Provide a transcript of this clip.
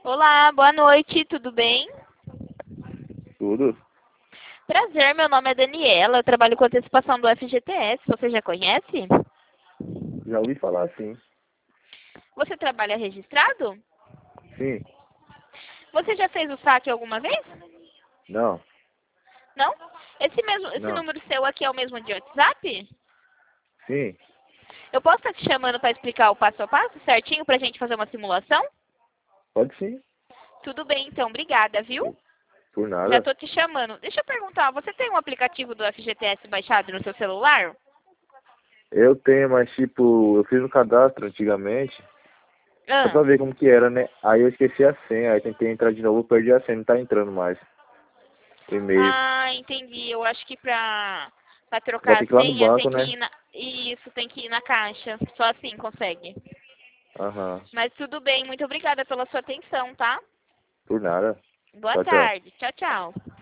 Olá, boa noite, tudo bem? Tudo? Prazer, meu nome é Daniela, eu trabalho com antecipação do FGTS, você já conhece? Já ouvi falar sim. Você trabalha registrado? Sim? Você já fez o saque alguma vez? Não? Não? Esse Não? número seu aqui é o mesmo de WhatsApp? Sim? Eu posso estar te chamando para explicar o passo a passo certinho para a gente fazer uma simulação? Pode sim. Tudo bem, então, obrigada, viu? Por Já nada. estou te chamando. Deixa eu perguntar, você tem um aplicativo do FGTS baixado no seu celular? Eu tenho, mas tipo, eu fiz um cadastro antigamente, só Ah. pra ver como que era, né? Aí eu esqueci a senha, aí tentei entrar de novo, perdi a senha, não tá entrando mais. O e-mail. Ah, entendi. Eu acho que pra Vai trocar ter a que ir lá no senha banco, tem que né? ir na. Isso, tem que ir na caixa. Só assim consegue. Aham. Mas tudo bem, muito obrigada pela sua atenção, tá? Por nada. Boa Tchau, tchau. tarde. Tchau, tchau.